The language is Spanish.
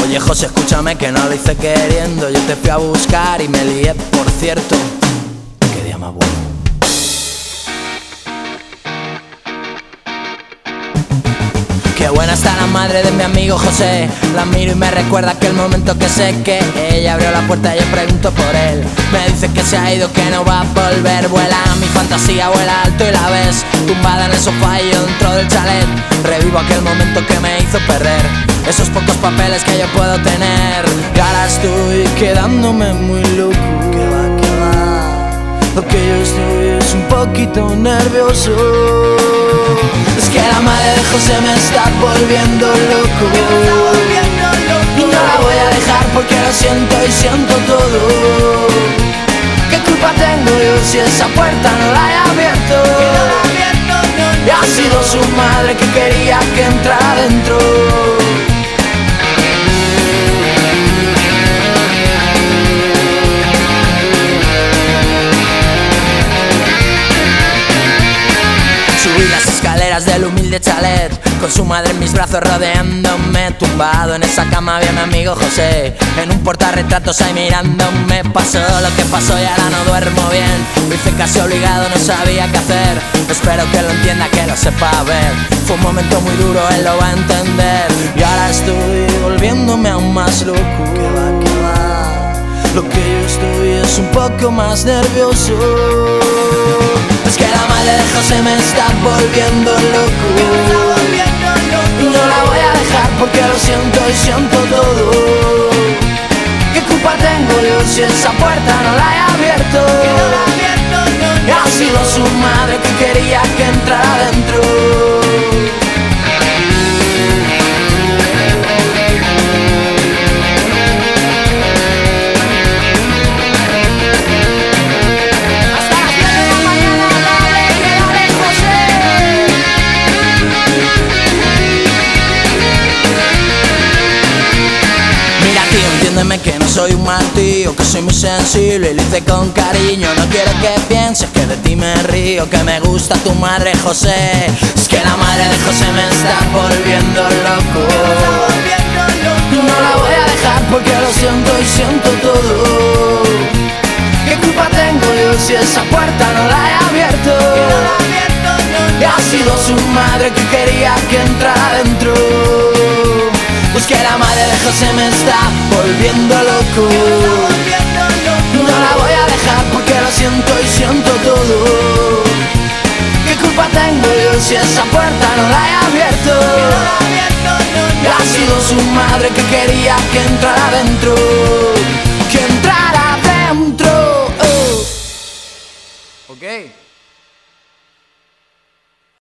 Oye José, escúchame que no lo hice queriendo. Yo te fui a buscar y me lié, por cierto. Qué día más bueno. Qué buena está la madre de mi amigo José. La miro y me recuerda aquel momento que sé que ella abrió la puerta y yo pregunto por él. Me dice que se ha ido, que no va a volver. Vuela mi fantasía, vuela alto y la ves tumbada en el sofá y yo dentro del chalet. Revivo aquel momento que me hizo perder esos pocos papeles que yo puedo tener. Y ahora estoy quedándome muy loco. Que va, lo que yo estoy es un poquito nervioso. Es que la madre de José me está volviendo loco. Y no la voy a dejar porque lo siento y siento todo. ¿Qué culpa tengo yo si esa puerta no la he abierto? Y ha sido su madre que quería que entrara adentro. Subí las escaleras del humilde chalet, con su madre en mis brazos rodeándome. Tumbado en esa cama había mi amigo José, en un portarretratos ahí mirándome. Pasó lo que pasó y ahora no duermo bien. Lo hice casi obligado, no sabía qué hacer. Espero que lo entienda, que lo sepa ver. Fue un momento muy duro, él lo va a entender. Y ahora estoy volviéndome aún más loco. Que va, lo que yo estoy es un poco más nervioso. Es que la madre de José me está volviendo loco. Y no la voy a dejar porque lo siento y siento todo. ¿Qué culpa tengo yo si esa puerta no la he abierto? Y ha sido su madre que quería que entrara adentro. Entiéndeme que no soy un mal tío, que soy muy sensible y lo hice con cariño. No quiero que pienses que de ti me río, que me gusta tu madre José. Es que la madre de José me está volviendo loco. Y no la voy a dejar porque lo siento y siento todo. ¿Qué culpa tengo yo si esa puerta no la he abierto? Y ha sido su madre que quería que entrara adentro. Pues que la madre de José me está volviendo loco. No la voy a dejar porque lo siento y siento todo. ¿Qué culpa tengo yo si esa puerta no la he abierto? Y ha sido su madre que quería que entrara adentro. Que entrara adentro. Oh. Okay.